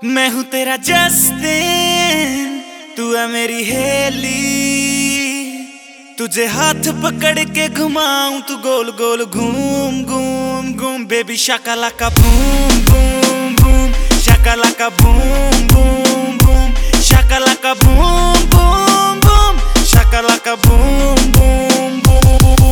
मैं हूँ तेरा जस्टिन, तू है मेरी हेली। तुझे हाथ पकड़ के घुमाऊं, तू गोल गोल घूम घूम घूम। Baby shakalaka boom boom boom, shakalaka boom boom boom, shakalaka boom boom boom, shakalaka boom boom boom.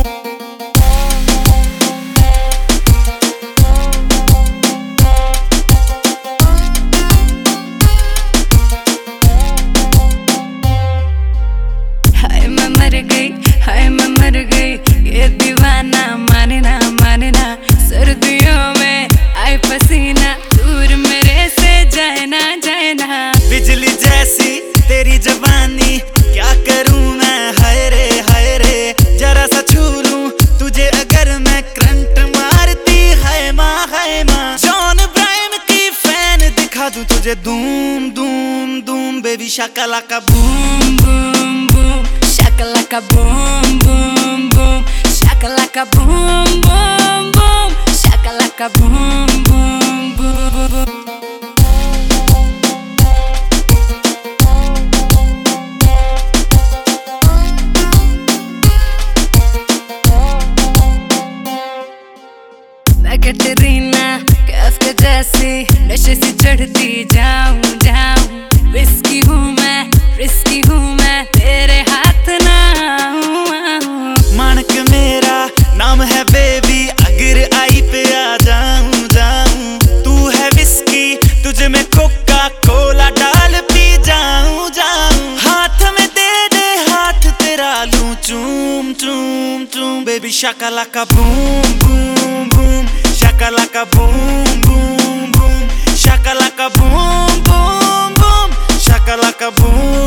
हाय मैं मर गई, ये दीवाना माने ना। सर्दियों में आए पसीना, दूर मेरे से जाए ना। बिजली जैसी तेरी जवानी, क्या करूं मैं, हाय रे। जरा सा छू लूं तुझे अगर मैं, करंट मारती है माँ। जॉन ब्रायन की फैन दिखा दूं तुझे, धूम धूम धूम। Baby shakalaka boom boom boom, shakalaka boom boom boom, shakalaka boom boom boom, shakalaka boom boom boom. मैं कैटरीना कैफ के जैसी नशे से चढ़ती जाऊं। रिस्की हूँ मैं, रिस्की हूँ मैं, तेरे हाथ ना आऊं। मानक मेरा नाम है बेबी, अगर आई पे आ जाऊं। तू है विस्की, तुझे मैं कोका कोला डाल पी जाऊं। हाथ में दे हाथ तेरा लूं, चूम। Baby shakalaka boom boom boom, shakalaka boom boom boom, shakalaka boom boom boom, shakalaka boom.